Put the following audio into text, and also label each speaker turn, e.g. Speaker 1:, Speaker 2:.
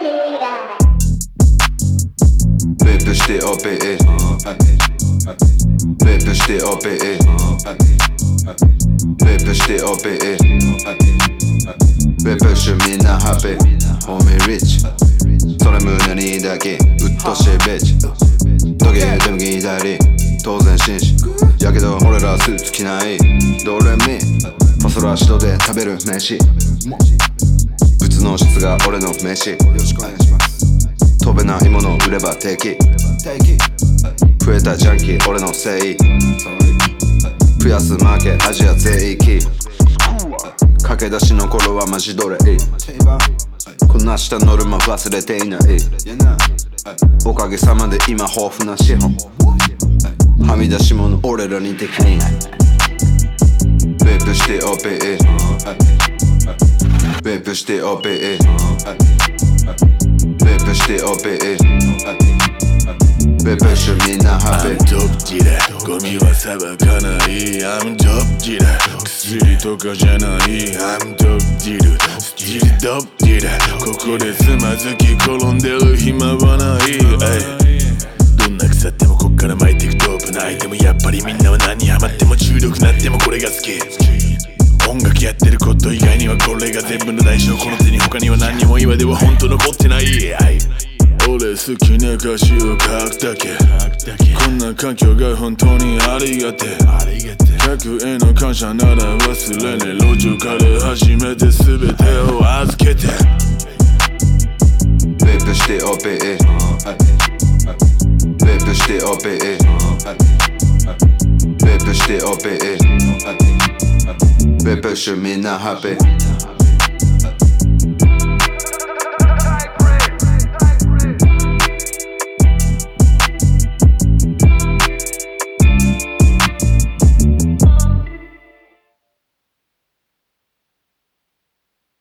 Speaker 1: Baby stay up it. Baby stay up it. Baby stay up it. Baby 主みんなハッピー Homie rich それ胸にだけうっとしいビッチ時計でも左当然紳士やけど俺らスーツ着ないドレミファソラシドで食べる飯物の質が俺の飯飛べないもの売れば敵増えたジャンキー俺のせい増やすマーケアジア全域駆け出しの頃はマジどれこんな下ノルマ忘れていないおかげさまで今豊富な資本はみ出し物俺らに敵にベープしてオペベープしてオペベープしてオペベープしてみんなハッピー
Speaker 2: I'm top ジレゴミはさばかない I'm top ジレ薬とかじゃない I'm top ジルスチルトップジレここでつまずき転んでる暇はないどんな腐ってもこっから巻いていくドープなアイテムやっぱりみんなは何にハマっても中毒なってもこれが好き音楽やってること以外にはこれが全部の代償この手に他には何にも今では本当残ってない俺好きな歌詞を書くだけこんな環境が本当にありがて客への感謝なら忘れね路上から初めて全てを預けて
Speaker 1: ベープしてオペベープしてオペベープしてオペベープしてみんなハッピー